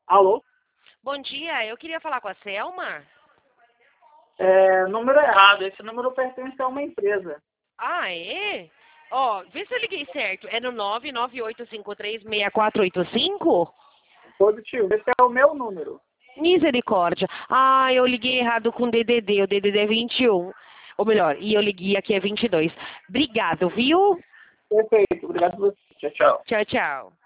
Alô? Bom dia, eu queria falar com a Selma. Número errado. Esse número pertence a uma empresa. Ah, é? Ó, vê se eu liguei certo. É no 998536485? Positivo. Esse é o meu número. Misericórdia. Ah, eu liguei errado com o DDD. O DDD é 21. Ou melhor, e eu liguei aqui é 22. Obrigado, viu? Perfeito. Obrigado por você. Tchau, tchau. Tchau, tchau.